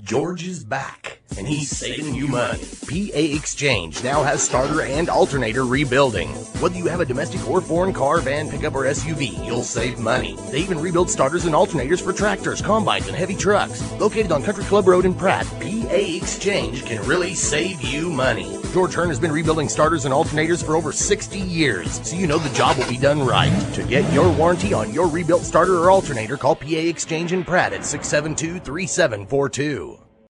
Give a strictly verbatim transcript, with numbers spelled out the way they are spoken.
George is back, and he's saving you money. P A Exchange now has starter and alternator rebuilding. Whether you have a domestic or foreign car, van, pickup, or S U V, you'll save money. They even rebuild starters and alternators for tractors, combines, and heavy trucks. Located on Country Club Road in Pratt, P A Exchange can really save you money. George Hearn has been rebuilding starters and alternators for over sixty years, so you know the job will be done right. To get your warranty on your rebuilt starter or alternator, call P A Exchange in Pratt at six seven two, three seven four two.